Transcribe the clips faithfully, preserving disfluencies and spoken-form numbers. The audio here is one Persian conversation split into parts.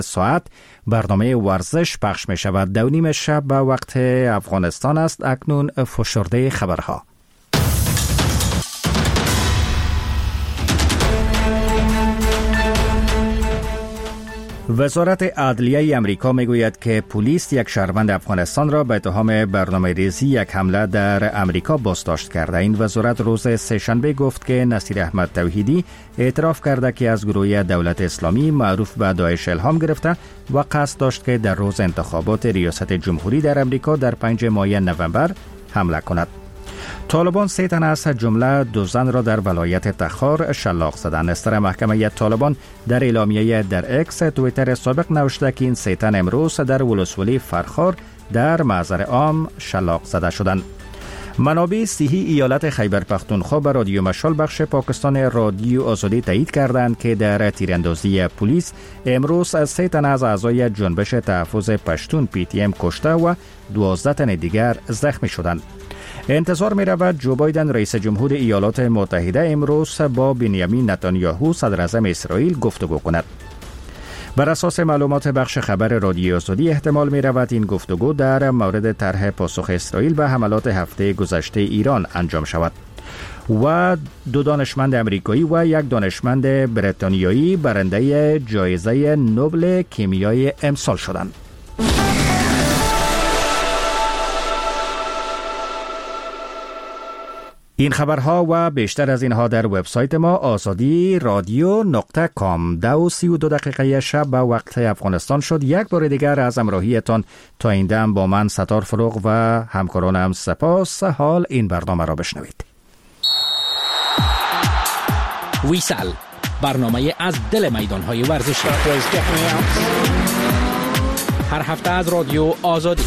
ساعت برنامه ورزش پخش می شود. دو نیم شب به وقت افغانستان است. اکنون فشرده خبرها. وزارت عدلیه امریکا میگوید که پلیس یک شهروند افغانستان را به اتهام برنامه‌ریزی یک حمله در امریکا بازداشت کرده. این وزارت روز سه‌شنبه گفت که نصیر احمد توحیدی اعتراف کرده که از گروه دولت اسلامی معروف به داعش الهام گرفته و قصد داشت که در روز انتخابات ریاست جمهوری در امریکا در پنجم ماه نوامبر حمله کند. طالبان سه تن از جمله دو زن را در ولایت تخار شلاق زدند. استر محکمه طالبان در اعلامیه در اکس توییتر سابق نوشته که این سه تن امروز در ولسوالی فرخار در محضر عام شلاق زده شدند. منابع صحی ایالت خیبر پختونخوا به رادیو مشال بخش پاکستان رادیو آزادی تایید کردند که در تیراندازی پلیس امروز از سه تن از اعضای جنبش تحفظ پشتون پی تی ام کشته و دوازده تن دیگر زخمی شدند. انتظار می رود جو بایدن رئیس جمهور ایالات متحده امروز با بنیامین نتانیاهو صدر اعظم اسرائیل گفتگو کند. بر اساس معلومات بخش خبر رادیو آزادی احتمال می رود این گفتگو در مورد طرح پاسخ اسرائیل به حملات هفته گذشته ایران انجام شود. و دو دانشمند امریکایی و یک دانشمند بریتانیایی برنده جایزه نوبل کیمیای امسال شدند. این خبرها و بیشتر از اینها در وبسایت ما آزادی رادیو نقطه کام. دو سی و دو دقیقه شب به وقت افغانستان شد. یک بار دیگر از همراهیتان تا این دم با من ستار فروغ و همکارانم سپاس. حال این برنامه را بشنوید. ویسال، برنامه از دل میدانهای ورزشی، هر هفته از رادیو آزادی.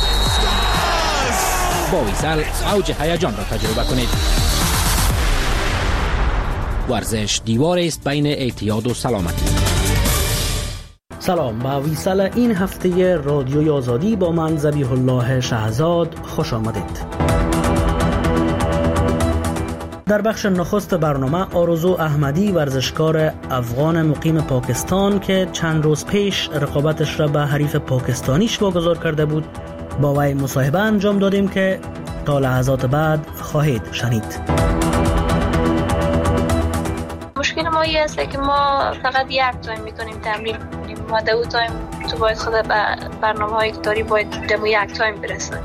با ویسال اوج هیجان را تجربه کنید. ورزش دیوار است بین اعتیاد و سلامتی. سلام، با ویسال این هفته رادیوی آزادی با من ذبیح الله شهزاد خوش آمدید. در بخش نخست برنامه آرزو احمدی ورزشکار افغان مقیم پاکستان که چند روز پیش رقابتش را به حریف پاکستانیش واگذار کرده بود با وی مصاحبه انجام دادیم که تا لحظات بعد خواهید شنید. مشکل ما این است که ما فقط یک تایم میتونیم تمرین کنیم. ما دو تایم تو باید خود به برنامه هایی که داری باید دمو یک تایم برسه.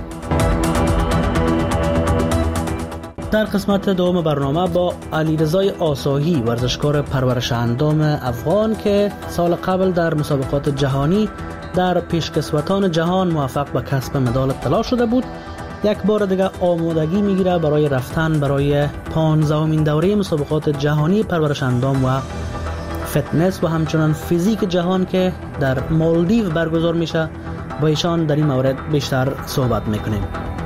در قسمت دوم برنامه با علیرضای آساهی ورزشکار پرورش اندام افغان که سال قبل در مسابقات جهانی در پیشکسوتان جهان موفق به کسب مدال طلا شده بود، یک بار دیگر آمادگی میگیره برای رفتن برای پانزدهمین دوره مسابقات جهانی پرورش اندام و فتنس و همچنان فیزیک جهان که در مالدیو برگزار میشه. با ایشان در این مورد بیشتر صحبت میکنیم.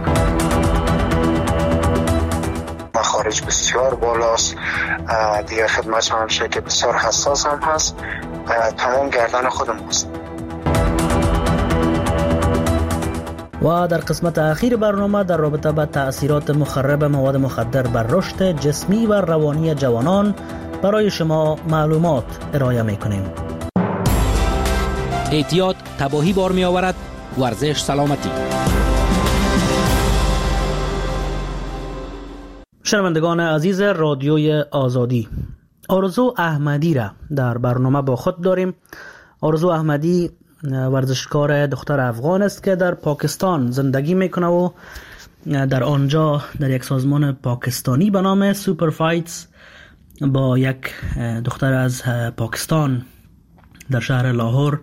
مخارج بسیار بالاست دیگه، خدمت هم شه که بسیار حساس هم هست، تمام گردن خودم هست. و در قسمت اخیر برنامه در رابطه با تأثیرات مخرب مواد مخدر بر رشد جسمی و روانی جوانان برای شما معلومات ارائه میکنیم. اعتیاد تباهی بار می آورد، ورزش سلامتی. شنوندگان عزیز رادیوی آزادی، آرزو احمدی را در برنامه با خود داریم. آرزو احمدی ورزشکار دختر افغان است که در پاکستان زندگی میکنه و در آنجا در یک سازمان پاکستانی به نام سوپر فایتس با یک دختر از پاکستان در شهر لاهور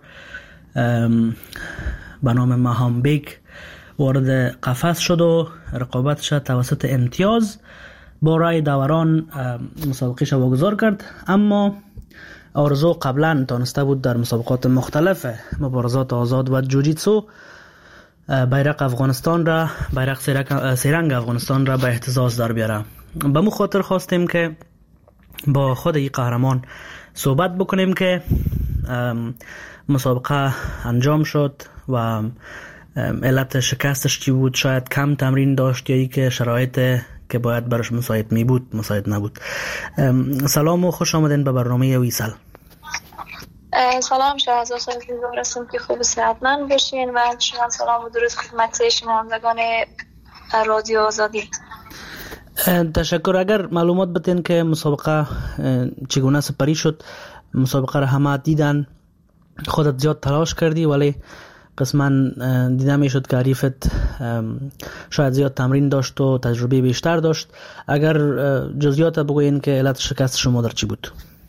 به نام مهام بیگ وارد قفس شد و رقابتش توسط امتیاز با رای داوران مسابقهش واگذار کرد. اما آرزو قبلا تانسته بود در مسابقات مختلف مبارزات آزاد و جوجیتسو بیرق افغانستان را بیرق سیرنگ افغانستان را به اهتزاز در بیاره. به مو خاطر خواستیم که با خود این قهرمان صحبت بکنیم که مسابقه انجام شد و علت شکستش چی بود، شاید کم تمرین داشت یا ای که شرایط که باید برش مساعد می بود مساعد نبود. سلام و خوش آمدین به برنامه ویسال. سلام شهرزاد صاحب، امیدوارم که خوب و صحتمند باشین و شما سلام و درود خدمت شنوندگان رادیو آزادی. تشکر. اگر معلومات بدین که مسابقه چگونه سپری شد؟ مسابقه را همه دیدن، خودت زیاد تلاش کردی ولی قسما دیده می شد که حریفت شاید زیاد تمرین داشت و تجربه بیشتر داشت. اگر جزئیات بگوین که علت شکست شما در چی بود؟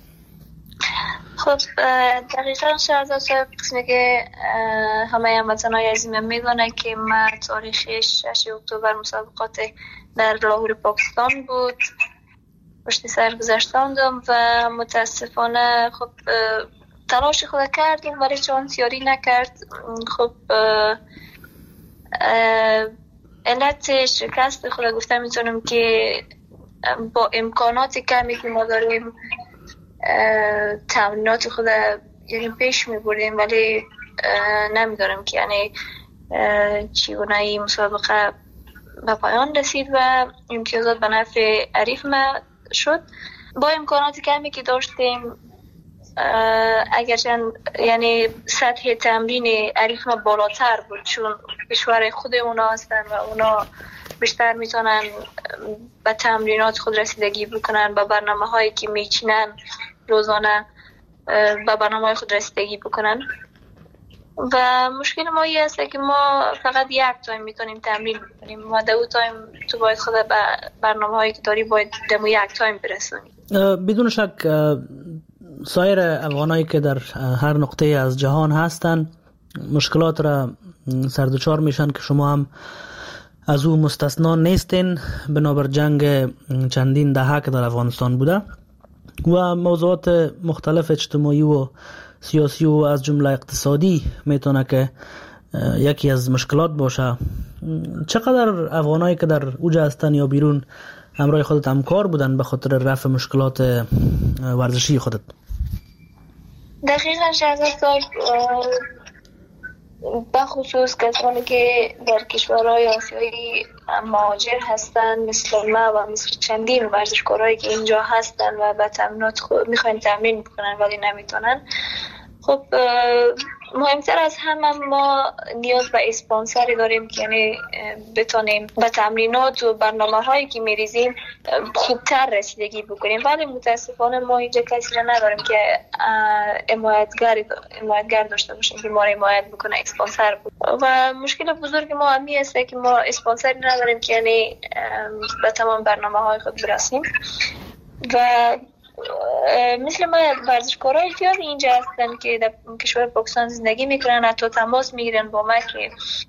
خب دقیقا شهرزاد صاحب، قسمی که همه هموطنان عزیزم میدونه که من تاریخ شش اکتبر مسابقات در لاهور پاکستان بود پشت سر گذشتاندم و متاسفانه خب تلاش خود کردیم ولی چون تیاری نکرد. خب علت شکست خود گفتم میتونم که با امکانات کمی که ما داریم تمرینات خود یعنی پیش میبردیم ولی نمیدارم که یعنی چگونه این مسابقه به پایان رسید و امتیازات به نفع حریف ما شد. با امکانات کمی که داشتیم اگرچه یعنی سطح تمرین حریف ما بالاتر بود چون کشور خود اونا هستن و اونا بیشتر میتونن به تمرینات خود رسیدگی بکنن، به برنامه هایی که میچینن روزانه به برنامه های خود رسیدگی بکنن. و مشکل ما این است که ما فقط یک تایم میتونیم تمرین بکنیم و دو تایم تو باید خود به برنامه هایی که داری باید دمو یک تایم برسونیم. بدون شک سایر افغانایی که در هر نقطه از جهان هستن مشکلات را سردوچار میشن که شما هم از او مستثنا نیستین بنابر جنگ چندین دهه که در افغانستان بوده و موضوعات مختلف اجتماعی و سیاسی و از جمله اقتصادی میتونه که یکی از مشکلات باشه. چقدر افغانایی که در اوجه هستن یا بیرون همراه خودت همکار بودن به خاطر رفع مشکلات ورزشی خودت؟ دقیقا شهرزاد صاحب، بخصوص کسانی که در کشورهای آسیایی مهاجر هستن مثل ما و مثل چندین ورزشکارهایی که اینجا هستن و به تمرینات خود میخواین تمرین بکنن ولی نمیتونن. خب مهمتر از همه ما نیاز به اسپانسری داریم که یعنی بتونیم به تمرینات و برنامه هایی که میریزیم خوبتر رسیدگی بکنیم، ولی متاسفانه ما اینجا کسی را نداریم که حمایتگر حمایتگر داشته باشیم که ما را حمایت بکنه، اسپانسر بود. و مشکل بزرگ ما همی است که ما اسپانسری نداریم که یعنی به تمام برنامه های خود برسیم. و مثل ما ورزشکارای زیاد اینجا هستن که در کشور پاکستان زندگی میکنن، حتی تماس میگیرن با ما که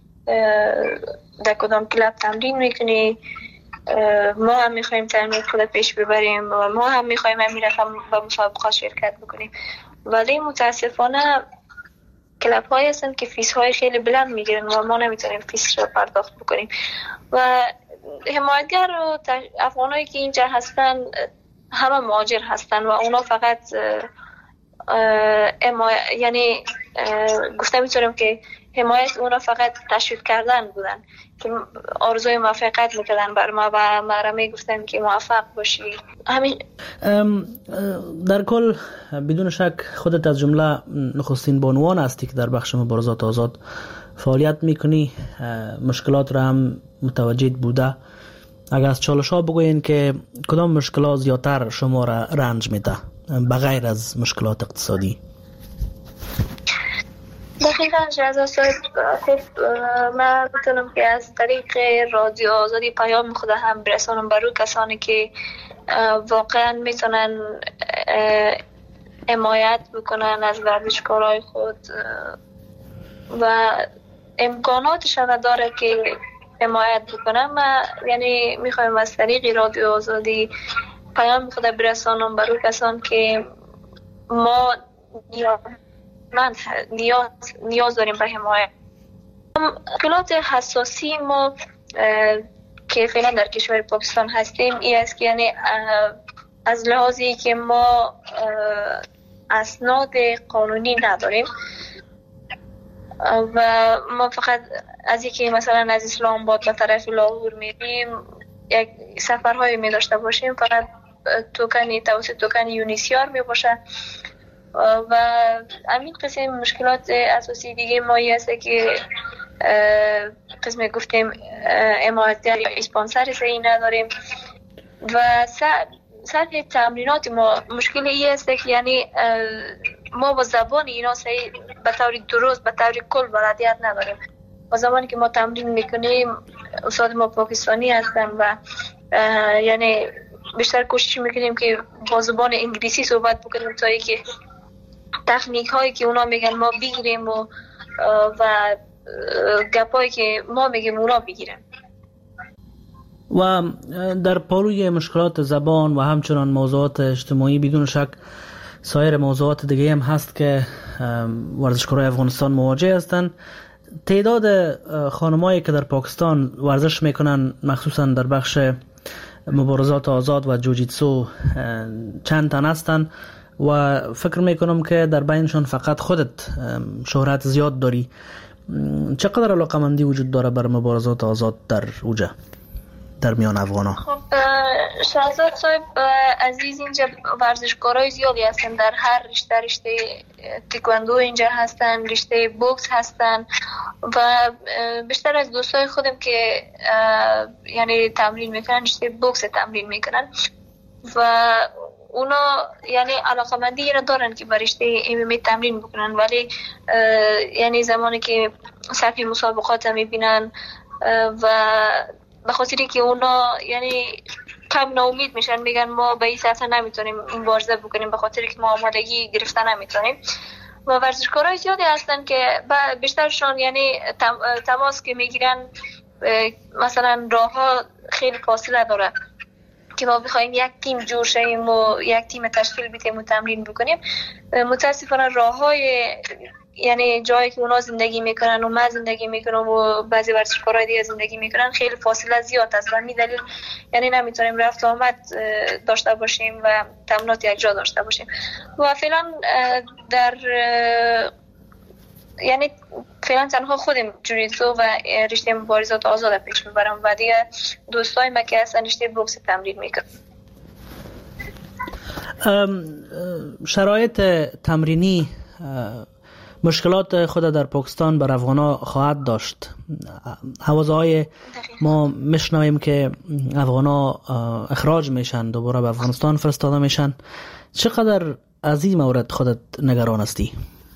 در کدام کلاب تمرین میکنی، ما هم میخوایم تمرین خود پیش ببریم و ما هم میخوایم همین رقم به مسابقات شرکت بکنیم. ولی متاسفانه کلاب های هستن که فیس های خیلی بلند میگیرن و ما نمیتونیم فیس رو پرداخت بکنیم. و حمایتگر و افغانایی که اینجا هستن همه مهاجر هستن و اونا فقط اما یعنی گفته میتونم که حمایت اونا فقط تشویق کردن بودن که آرزوی موفقیت میکردن بر ما و ما میگفتن که موفق باشی. همین در کل بدون شک خودت از جمله نخستین بانوان هستی که در بخش مبارزات آزاد فعالیت میکنی، مشکلات را هم متوجه بوده. اگر از چالش ها بگوین که کدام مشکلات زیادتر شما را رنج میده بغیر از مشکلات اقتصادی؟ دقیقا شهرزاد صاحب، خب من بتونم که از طریق رادیو آزادی پیام خود هم برسانم برای کسانی که واقعا میتونن حمایت بکنن از ورزشکارای خود و امکاناتشان داره که حمایت بکنم. من یعنی میخوایم از طریق رادیو آزادی پیام خود برسانم برای کسان که ما نیاز نیاز نیاز داریم به حمایت. مشکلات حساسی ما که فعلا در کشور پاکستان هستیم این است که یعنی از لحاظی که ما اسناد قانونی نداریم و ما فقط از اینکه مثلا از اسلام آباد به طرف لاهور میریم یک سفرهایی می داشته باشیم فقط توکن توسط توکن یونیسیار می باشه و همین قسم مشکلات اساسی دیگه مایی هست که قسم گفتیم حمایتگر یا اسپانسر صحیح نداریم و سطح تمرینات ما مشکل ای است که یعنی ما با زبان اینا صحیح به طور درست به طور کل بلدیت نداریم. با زمانی که ما تمرین میکنیم استاد ما پاکستانی هستن و یعنی بیشتر کوشش میکنیم که با زبان انگلیسی صحبت بکنیم تا اینکه تکنیک هایی که اونا میگن ما بگیریم و و گپایی که ما میگیم اونا بگیرن. و در پالوی مشکلات زبان و همچنان موضوعات اجتماعی بدون شک سایر موضوعات دیگه هم هست که ورزشکارای افغانستان مواجه هستند. تعداد خانمایی که در پاکستان ورزش میکنن مخصوصا در بخش مبارزات آزاد و جوجیتسو چند تن هستن و فکر میکنم که در بینشان فقط خودت شهرت زیاد داری. چقدر علاقمندی وجود داره بر مبارزات آزاد در اوجه در میان افغان ها؟ خب شهزاد صاحب عزیز، اینجا ورزشکارای زیادی هستن در هر رشته، رشته تکواندو اینجا هستن، رشته بوکس هستن و بیشتر از دوستای خودم که یعنی تمرین میکنن رشته بوکس تمرین میکنن و اونا یعنی علاقمندی را دارن که برشته ام ام ای تمرین بکنن، ولی یعنی زمانی که سطح مسابقات میبینن و به خاطری که اونا یعنی کم ناامید میشن، میگن ما به این سطح نمیتونیم مبارزه بکنیم به خاطری که ما آمادگی گرفتن نمیتونیم. و ورزشکارای زیادی هستن که بیشترشون یعنی تماس که میگیرن مثلا راه ها خیلی فاصله داره که ما بخوایم یک تیم جور شیم و یک تیم تشکیل بدیم و تمرین بکنیم. متاسفانه راه های یعنی جایی که اونا زندگی میکنن و ما زندگی میکنم و بعضی ورزشکارای دیگه زندگی میکنن خیلی فاصله زیاد است و می دلیل یعنی نمیتونیم رفت و آمد داشته باشیم و تمرینات یک جا داشته باشیم و فعلا در یعنی فعلا تنها خودم جوجیتسو و رشته مبارزات آزاد پیش میبرم و دیگه دوستای ما که هستن رشته بوکس تمرین میکنن. شرایط تمرینی مشکلات خود در پاکستان بر افغانا خواهد داشت. حوزه‌های ما میشنویم که افغانا اخراج میشن، دوباره به افغانستان فرستاده میشن. چقدر از این مورد خودت نگران هستی؟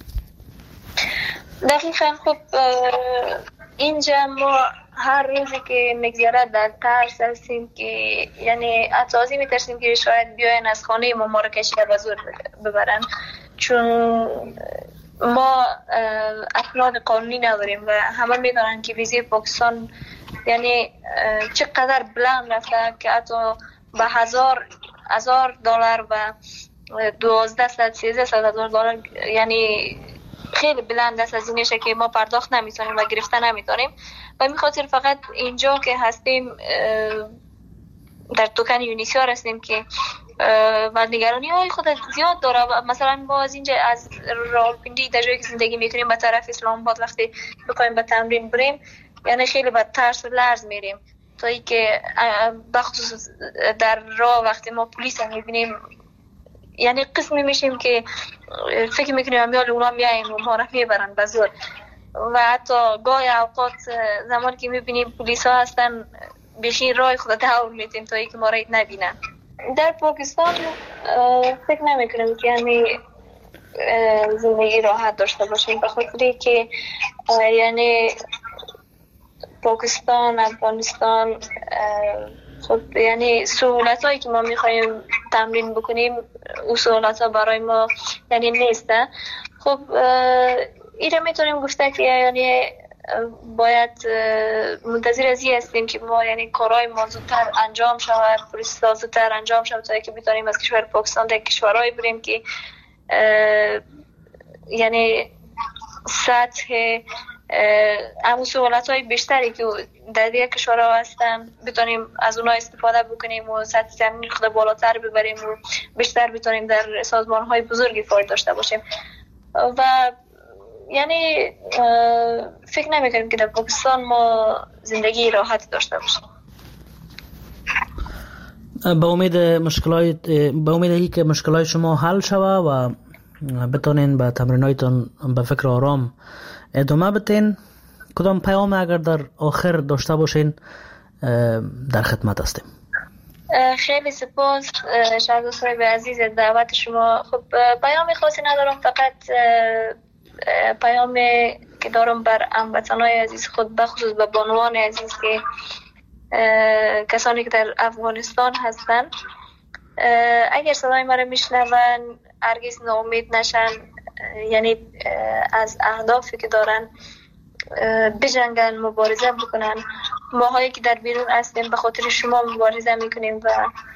دقیقاً خب اینجا ما هر روزی که میگذره در ترس هستیم که یعنی اتازی میترسیم که شاید بیاین از خانه ما ما رو کشیده و زور ببرن، چون ما اسناد قانونی نداریم و همه میدونن که ویزه پاکستان یعنی چقدر بلند رفته که حتی به هزار هزار دلار و دوازده صد سیزده صد هزار دلار یعنی خیلی بلند است از اینشه که ما پرداخت نمیتونیم و گرفته نمیتونیم و می خاطر فقط اینجا که هستیم در توکن یونیسیار هستیم که و نگرانی های خود زیاد داره. مثلا ما از اینجا از راولپنڈی در جایی که زندگی میکنیم به طرف اسلام آباد وقتی بخوایم به تمرین بریم یعنی خیلی با ترس و لرز میریم تا ای که بخصوص در راه وقتی ما پلیس هم میبینیم یعنی قسمی میشیم که فکر میکنیم امیال اونا میاییم و ما را میبرن به زور و حتی گاهی اوقات زمانی که میبینیم پلیس ها هستن بشین راه خود دور میتیم تا ای که ما را نبینن. در پاکستان فکر نمی کنم که یعنی زندگی راحت داشته باشیم به خاطری که یعنی پاکستان، افغانستان خب یعنی سهولت هایی که ما میخوایم تمرین بکنیم او سهولت ها برای ما یعنی نیسته. خب ایره میتونیم گفته که یعنی باید منتظر از این هستیم که ما یعنی کارهای ما زودتر انجام شود، پروسه زودتر انجام شود تا که بتونیم از کشور پاکستان در کشورهای بریم که یعنی سطح همون سهولت های بیشتری که در دیگه کشورها هستن بتونیم از اونها استفاده بکنیم و سطح تمرین خود بالاتر ببریم و بیشتر بتونیم در سازمان های بزرگی فعال داشته باشیم و یعنی فکر نمی کنیم که در پاکستان ما زندگی راحت داشته باشیم. به امید مشکلات به امید ای که مشکلات شما حل شود و بتونین به تمرینایتان به فکر آرام ادامه بدین. کدام پیام اگر در آخر داشته باشین در خدمت هستیم. خیلی سپاس شهردار صاحب عزیز دعوت شما. خب پیام خاصی ندارم، فقط پیام که دارم بر هموطنان عزیز خود، بخصوص به بانوان عزیز که کسانی که در افغانستان هستن، اگر صدای مرا میشنون هرگز ناامید نشن، یعنی از اهدافی که دارن بجنگن، مبارزه بکنن. ماهایی که در بیرون هستیم به خاطر شما مبارزه میکنیم و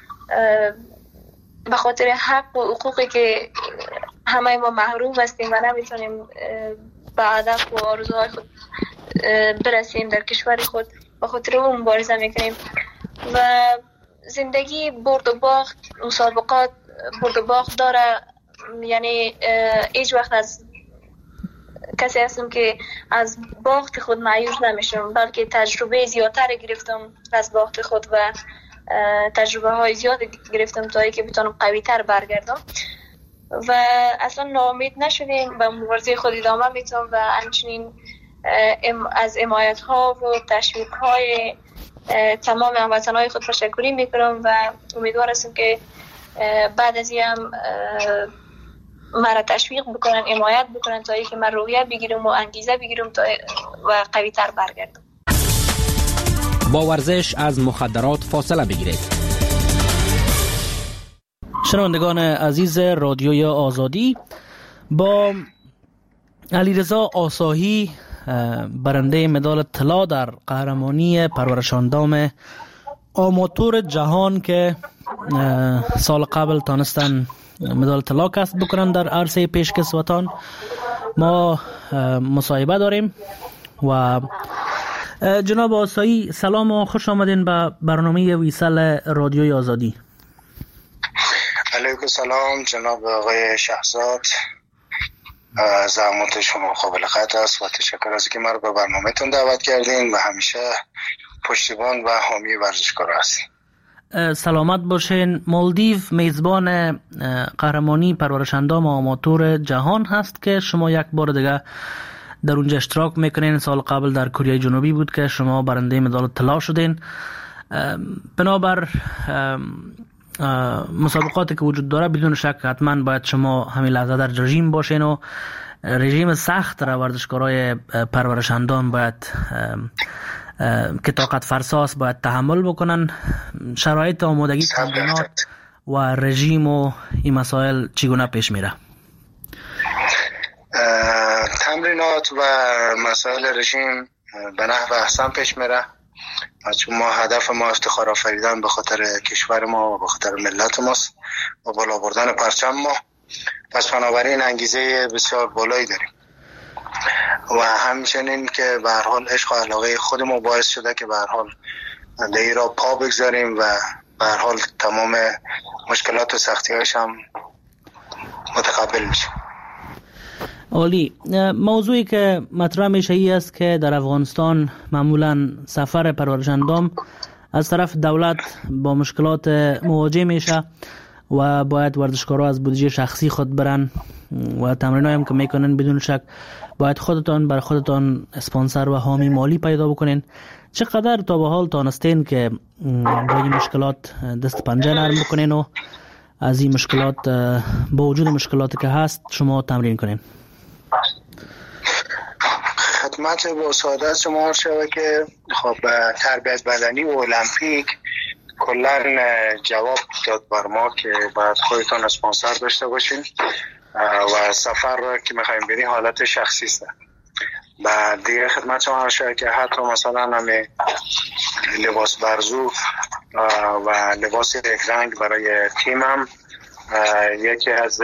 به خاطر حق و حقوقی که همه ما محروم هستیم و نمیتونیم به هدف و آرزوهای خود برسیم در کشور خود، به خاطر اون مبارزه میکنیم. و زندگی برد و باخت، مسابقات برد و باخت داره، یعنی هیچ وقت از کسی هستم که از باخت خود مایوس نمیشم، بلکه تجربه زیادتر گرفتم از باخت خود و تجربه های زیاد گرفتم تا اینکه بتونم قوی تر برگردم و اصلا ناامید نشدیم، به مبارزه خود ادامه میتونم و همچنین از حمایت ها و تشویق های تمام هموطنان های خود تشکری میکنم و امیدوار هستم که بعد از این هم مرا تشویق بکنن، حمایت بکنن تا اینکه من روحیه بگیرم و انگیزه بگیرم تا و قوی تر برگردم. با ورزش از مخدرات فاصله بگیرید. شنوندگان عزیز رادیوی آزادی، با علیرضا آساهی برنده مدال طلا در قهرمانی پرورشاندام آماتور جهان که سال قبل تانستن مدال طلا کسب بکنن در عرصه پیشکسوتان ما مصاحبه داریم. و جناب آساهی سلام و خوش آمدین به برنامه ویسل رادیوی آزادی. علیکم سلام جناب آقای شهزاد، زحمت شما قابل قدر است و تشکر از اینکه ما رو به برنامه‌تون دعوت کردین و همیشه پشتیبان و حامی ورزشکارا هستین. سلامت باشین. مالدیو میزبان قهرمانی پرورشاندام آماتور جهان هست که شما یک بار دیگه در اونجا اشتراک میکنین. سال قبل در کره جنوبی بود که شما برنده مدال طلا شدین. بنابر مسابقاتی که وجود داره بدون شک حتما باید شما همین لحظه در رژیم باشین و رژیم سخت را ورزشکارای پرورشاندام باید که طاقت فرساست باید تحمل بکنن. شرایط آمادگی تمرینات و رژیم و این مسائل چگونه پیش میره؟ تمرینات و مسائل رژیم به نحو احسن پیش میره، چون ما هدف ما افتخار آفریدن به خاطر کشور ما و به خاطر ملت ماست و بالا بردن پرچم ما، پس بنابراین انگیزه بسیار بالایی داریم و همچنین که به هر حال عشق و علاقه خود ما باعث شده که به هر حال در را پا بگذاریم و به هر حال تمام مشکلات و سختی‌هاش هم متقبل میشیم. عالی. موضوعی که مطرح میشه ای است که در افغانستان معمولا سفر پرورشاندام از طرف دولت با مشکلات مواجه میشه و باید ورزشکارا از بودجه شخصی خود برن و تمرینایی هم که میکنن بدون شک باید خودتان بر خودتان اسپانسر و حامی مالی پیدا بکنین. چقدر تا به حال تانستین که با این مشکلات دست پنجه نرم بکنین و از این مشکلات با وجود مشکلاتی که هست شما تمرین کنین؟ خدمت با سعادت شما شده که خب تربیت بدنی و المپیک کلا جواب داد بر ما که باید خودتان اسپانسر داشته باشین و سفر را که میخوایم بریم حالت شخصی است. و دیگه خدمت شما شده که حتی مثلا همه لباس برزو و لباس یک رنگ برای تیمم یکی از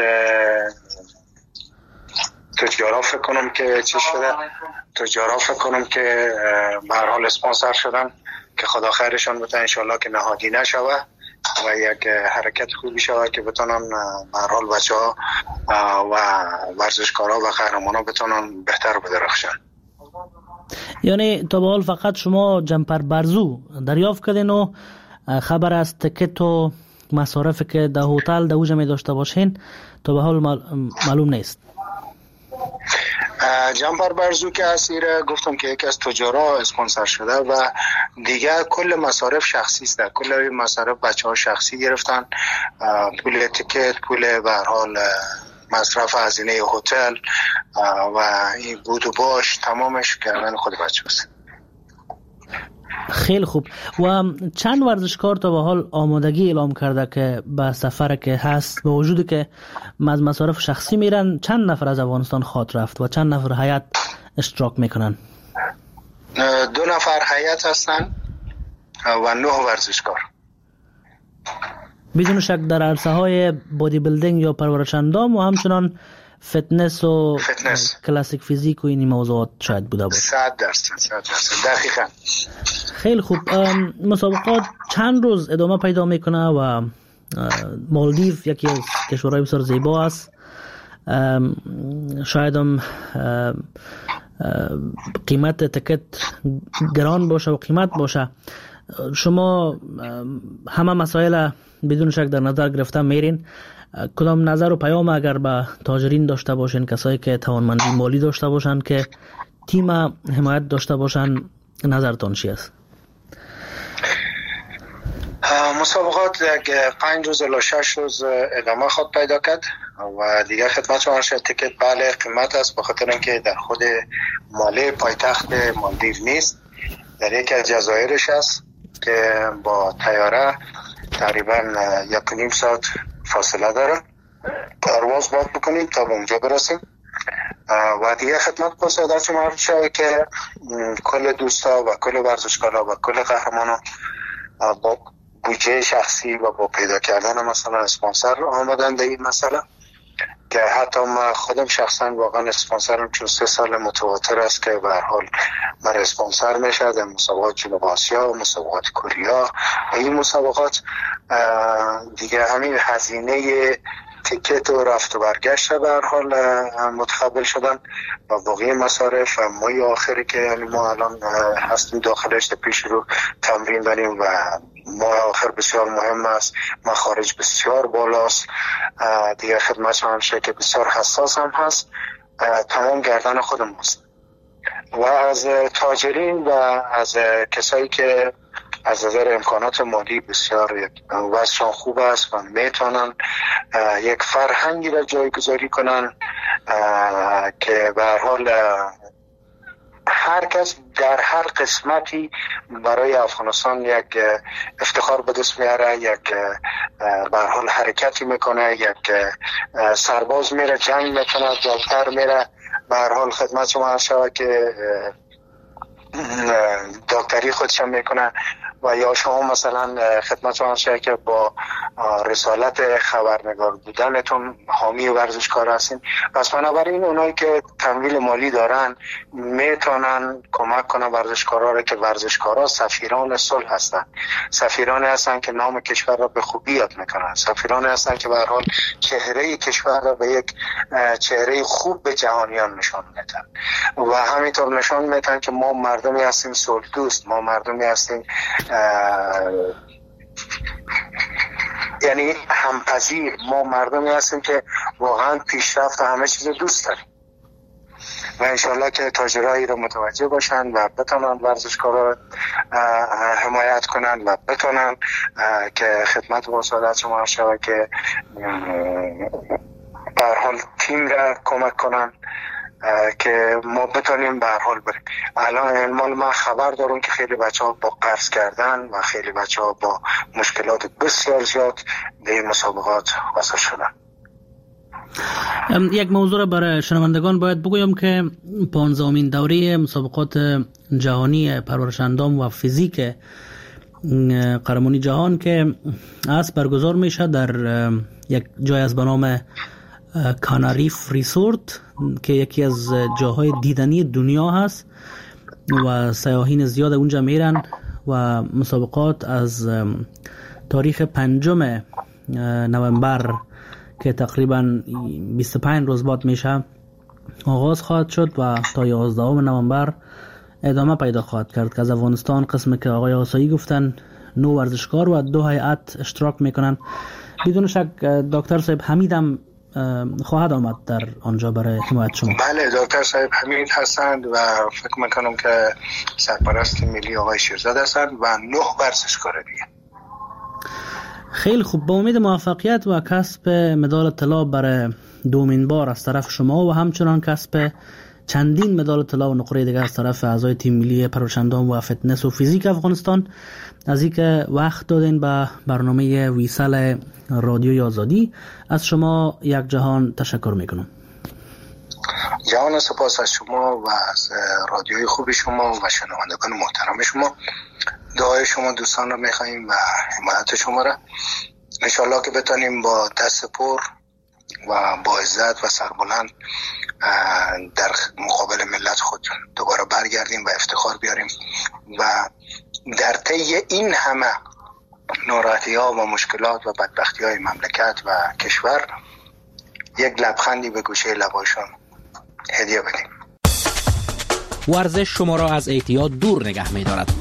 تجارا فکر کنم که چی شده تجارا فکر کنم که به هر حال اسپانسر شدن که خدا خیرشان بده انشالله که نهادی نشوه و یک حرکت خوبی شوه که بتونن به هر حال بچه‌ها و ورزشکارا و قهرمانا بتونن بهتر بدرخشن. یعنی تا به حال فقط شما جمپر برزو دریافت کردین و خبر از تکت و مصارفی که در هتل در اوجه می داشته باشین تا به حال معلوم نیست. جنبر برزو که اسیر گفتم که یکی از تجارا اسپانسر شده و دیگه کل مصارف شخصی است. کل مصارف بچه ها شخصی گرفتن، پول تیکت، پول به هر حال مصرف هزینه هتل و این بود و باش تمامش کردن خود بچه هست. خیلی خوب. و چند ورزشکار تا به حال آمادگی اعلام کرده که به سفر که هست با وجودی که از مصارف شخصی میرن، چند نفر از افغانستان خواهد رفت و چند نفر هیئت اشتراک میکنن؟ دو نفر هیئت هستن و نه ورزشکار. بدون شک در عرصه های بادی بیلدینگ یا پرورش اندام و همچنان فتنس و فتنس. کلاسیک فیزیک و این موضوعات شاید بوده باشه. صد درصد صد درصد دقیقاً. خیلی خوب. مسابقات چند روز ادامه پیدا میکنه و مالدیو یکی از کشورهای بسیار زیبا است. شاید هم قیمت تکت گران باشه و قیمت باشه. شما همه مسائل بدون شک در نظر گرفته میرین. کدام نظر و پیام اگر به تاجرین داشته باشین، کسایی که توانمندی مالی داشته باشن که تیم حمایت داشته باشن، نظرتون چی است؟ مسابقات یک پنج روز الی شش روز ادامه خود پیدا کرد و دیگه خدمت شما شد تیکت بله قیمت است، به خاطر اینکه در خود ماله پایتخت مالدیو نیست، در یکی از جزایرش است که با طیاره تقریبا یک و نیم ساعت فاصله داره. پرواز باید بکنیم تا به اونجا برسیم و دیگه خدمت با سعادت شما عرض شد که کل دوستا و کل ورزشکارا و کل قهرمانا با بودجه شخصی و با پیدا کردن مثلا اسپانسر آمدن به این مسئله که حتی من خودم شخصا واقعا اسپانسرم چون سه سال متواتر است که به هر حال من اسپانسر میشه در مسابقات جنوب آسیا و مسابقات کره و این مسابقات دیگه همین هزینه تیکت و رفت و برگشت به هر حال متقبل شدن و باقی مصارف و مای آخری که یعنی ما الان هستیم داخلش پیش رو تمرین داریم و ماه آخر بسیار مهم است، مخارج بسیار بالاست، دیگه خدمت همشه که بسیار حساس هم هست، تمام گردن خودم هست و از تاجرین و از کسایی که از نظر امکانات مالی بسیار وضعشان خوب است و میتونن یک فرهنگی را جایگذاری کنن که به هر حال هر کس در هر قسمتی برای افغانستان یک افتخار به دست میاره، یک به هر حال حرکتی میکنه، یک سرباز میره جنگ میکنه، دکتر میره، به هر حال خدمت شما شود که دکتری خودشم میکنه و یا شما مثلا خدمت شما شد که با رسالت خبرنگار بودنتون حامی ورزشکار هستین. پس بنابراین اونایی که تمویل مالی دارن میتونن کمک کنن ورزشکارا رو که ورزشکارا سفیران صلح هستن، سفیران هستن که نام کشور را به خوبی یاد میکنن، سفیران هستن که به هر حال چهره کشور را به یک چهره خوب به جهانیان نشان میدن و همینطور نشان میدن که ما مردمی هستیم صلح دوست، ما مردمی هستیم یعنی همپذیر، ما مردمی هستیم که واقعا پیشرفت و همه چیز دوست داریم و انشالله که تاجرایی رو متوجه باشن و بتونن ورزشکارا حمایت کنن و بتونن که خدمت با سعادت شما شود که به هر حال تیم را کمک کنن که ما بتونیم به هر حال بریم. الان مال من خبر دارم که خیلی بچه‌ها با قرض کردن و خیلی بچه‌ها با مشکلات بسیار زیاد به این مسابقات وصل شدن. یک موضوع را برای شنوندگان باید بگویم که پانزدهمین دوره مسابقات جهانی پرورش اندام و فیزیک قهرمانی جهان که از برگزار میشه در یک جای از به نام کاناریف ریسورت که یکی از جاهای دیدنی دنیا هست و سیاحین زیاد اونجا میرن و مسابقات از تاریخ پنجم نوامبر که تقریبا بیست و پنج روز بعد میشه آغاز خواهد شد و تا یازدهم نوامبر ادامه پیدا خواهد کرد که از افغانستان قسمی که آقای آسایی گفتن نو ورزشکار و دو هیئت اشتراک میکنن. بدون شک دکتر صاحب حمید هم خواهد آمد در آنجا برای حمایت شما. بله، دکتر صاحب حمید هستند و فکر میکنم که سرپرست ملی آقای شیرزاد هستند و نه ورزشکار دیگه. خیلی خوب، با امید موفقیت و کسب مدال طلا برای دومین بار از طرف شما و همچنان کسب چندین مدال طلا و نقره دیگر از طرف اعضای تیم ملی پرورش‌اندام و فتنس و فیزیک افغانستان از اینکه وقت دادین به برنامه ویسال رادیوی آزادی. از شما یک جهان تشکر میکنم. جهان سپاس از شما و از رادیوی خوب شما و شنوندگان محترم شما. دعای شما دوستان رو میخواییم و حمایت شما را. انشالله که بتانیم با دست پر و با عزت و سربلند در مقابل ملت خود دوباره برگردیم و افتخار بیاریم و در طی این همه ناراحتی ها و مشکلات و بدبختی های مملکت و کشور یک لبخندی به گوشه لبایشان هدیه بدیم. ورزش شما را از اعتیاد دور نگه می دارد.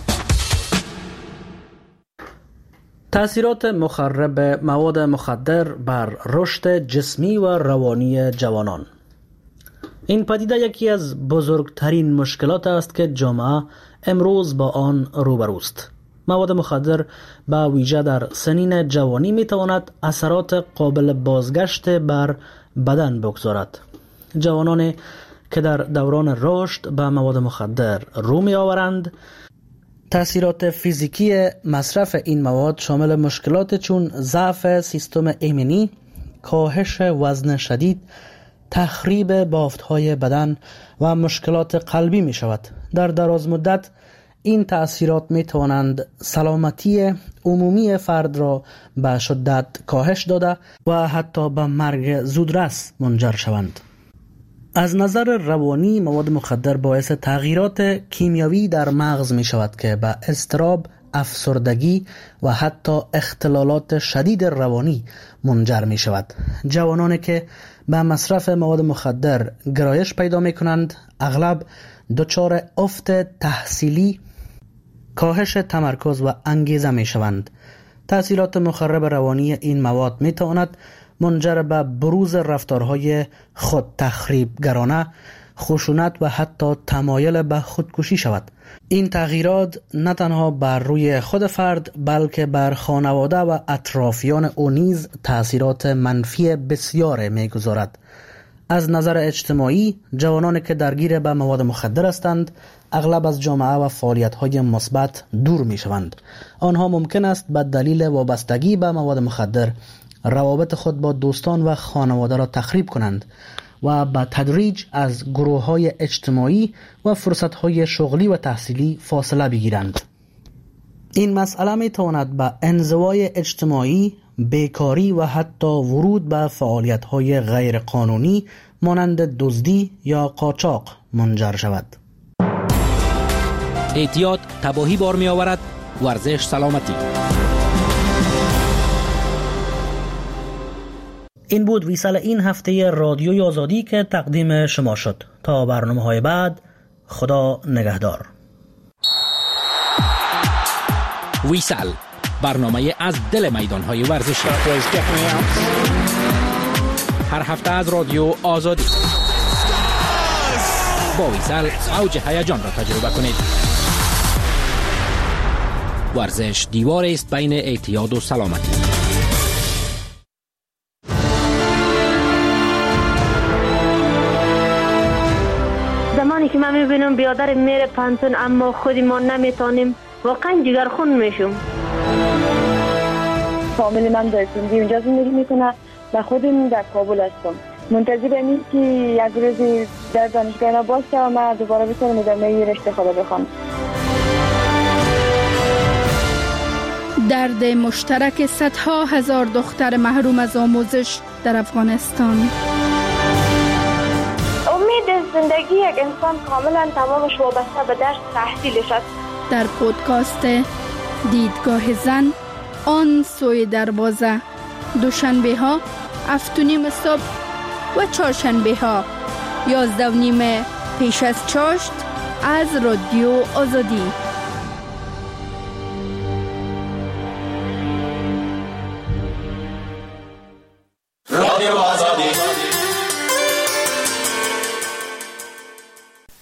تأثیرات مخرب مواد مخدر بر رشد جسمی و روانی جوانان. این پدیده یکی از بزرگترین مشکلات است که جامعه امروز با آن روبروست. مواد مخدر به ویژه در سنین جوانی می تواند اثرات قابل بازگشت بر بدن بگذارد. جوانانی که در دوران رشد به مواد مخدر رو می آورند، تأثیرات فیزیکی مصرف این مواد شامل مشکلات چون ضعف سیستم ایمنی، کاهش وزن شدید، تخریب بافت‌های بدن و مشکلات قلبی می شود. در دراز مدت این تأثیرات می توانند سلامتی عمومی فرد را به شدت کاهش داده و حتی به مرگ زودرس منجر شوند. از نظر روانی مواد مخدر باعث تغییرات کیمیاوی در مغز می شود که به اضطراب، افسردگی و حتی اختلالات شدید روانی منجر می شود. جوانانی که به مصرف مواد مخدر گرایش پیدا می کنند اغلب دچار افت تحصیلی، کاهش تمرکز و انگیزه می شوند. تأثیرات مخرب روانی این مواد می تواند منجر به بروز رفتارهای خود تخریبگرانه، خشونت و حتی تمایل به خودکشی شود. این تغییرات نه تنها بر روی خود فرد بلکه بر خانواده و اطرافیان او نیز تأثیرات منفی بسیار می‌گذارد. از نظر اجتماعی، جوانانی که درگیر به مواد مخدر هستند اغلب از جامعه و فعالیت‌های مثبت دور می‌شوند. آنها ممکن است به دلیل وابستگی به مواد مخدر روابط خود با دوستان و خانواده را تخریب کنند و به تدریج از گروه‌های اجتماعی و فرصت‌های شغلی و تحصیلی فاصله بگیرند. این مسئله می‌تواند به انزوای اجتماعی، بیکاری و حتی ورود به فعالیت‌های غیرقانونی مانند دزدی یا قاچاق منجر شود. اعتیاد تباهی بار می‌آورد، ورزش سلامتی. این بود ویسال این هفته رادیوی آزادی که تقدیم شما شد. تا برنامه‌های بعد، خدا نگهدار. ویسال، برنامه از دل میدان‌های ورزشی. هر هفته از رادیو آزادی. با ویسال اوج هیجان را تجربه کنید. ورزش دیوار است بین اعتیاد و سلامتی. زمانی که من میبینم بیادر میره پانتون اما خودی ما نمیتونیم، واقعا جگرخون میشم. فامیل من در سندی اونجا زندگی میکنه و خودم در کابل هستم. منتظر اینیم که یک روزی در دانشگاه باشه و من دوباره بتونم ادامه رشته خدا بخوام. درد مشترک صدها هزار دختر محروم از آموزش در افغانستان. امید زندگی یک انسان کاملا تمامش وابسته به درس تحصیلش است. در پودکاست دیدگاه زن، آن سوی دروازه، دوشنبه ها هفت و نیم صبح و چهارشنبه ها یازده و نیم پیش از چاشت از رادیو آزادی.